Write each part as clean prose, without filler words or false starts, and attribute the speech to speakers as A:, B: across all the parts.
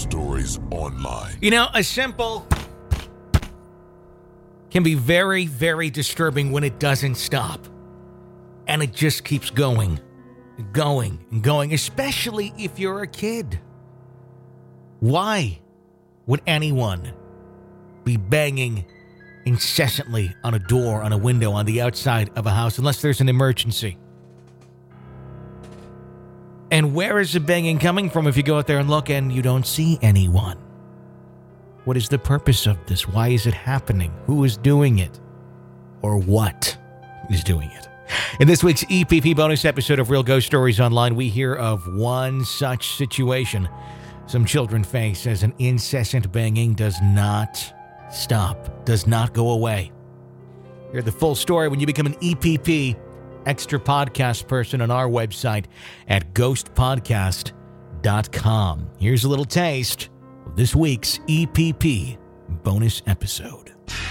A: Stories Online.
B: You know, a simple can be very, very disturbing when it doesn't stop. And it just keeps going, especially if you're a kid. Why would anyone be banging incessantly on a door, on a window, on the outside of a house, unless there's an emergency? And where is the banging coming from if you go out there and look and you don't see anyone? What is the purpose of this? Why is it happening? Who is doing it? Or what is doing it? In this week's EPP bonus episode of Real Ghost Stories Online, we hear of one such situation some children face as an incessant banging does not stop, does not go away. Hear the full story when you become an EPP extra podcast person on our website at ghostpodcast.com. Here's a little taste of this week's EPP bonus episode.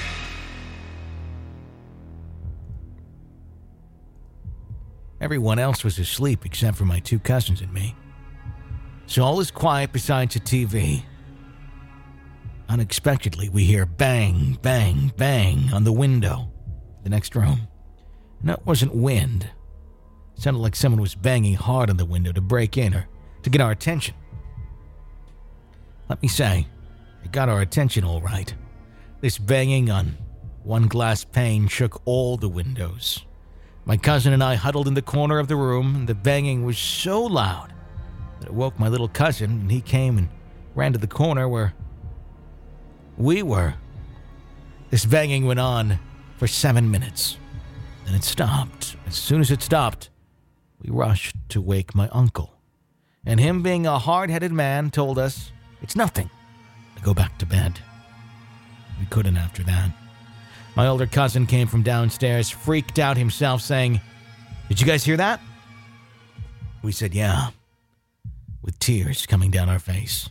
B: Everyone else was asleep except for my two cousins and me. So all is quiet besides the TV. Unexpectedly, we hear bang, bang, bang on the window, the next room. And that wasn't wind. It sounded like someone was banging hard on the window to break in or to get our attention. Let me say, it got our attention all right. This banging on one glass pane shook all the windows. My cousin and I huddled in the corner of the room, and the banging was so loud that it woke my little cousin, and he came and ran to the corner where we were. This banging went on for 7 minutes. Then it stopped. As soon as it stopped, we rushed to wake my uncle. And him, being a hard-headed man, told us it's nothing to go back to bed. We couldn't after that. My older cousin came from downstairs, freaked out himself, saying, "Did you guys hear that?" We said, "Yeah," with tears coming down our face.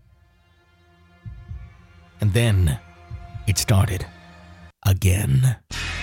B: And then it started again.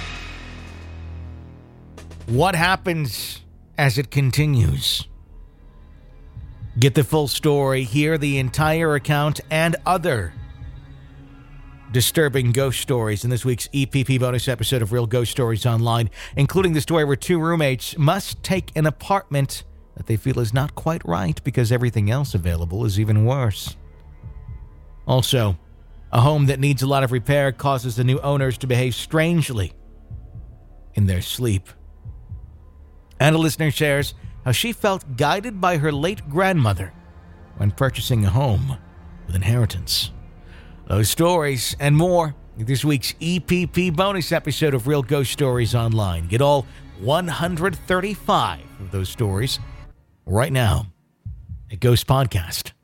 B: What happens as it continues? Get the full story, hear the entire account, and other disturbing ghost stories in this week's EPP bonus episode of Real Ghost Stories Online, including the story where two roommates must take an apartment that they feel is not quite right because everything else available is even worse. Also, a home that needs a lot of repair causes the new owners to behave strangely in their sleep. And a listener shares how she felt guided by her late grandmother when purchasing a home with inheritance. Those stories and more in this week's EPP bonus episode of Real Ghost Stories Online. Get all 135 of those stories right now at ghostpodcast.com.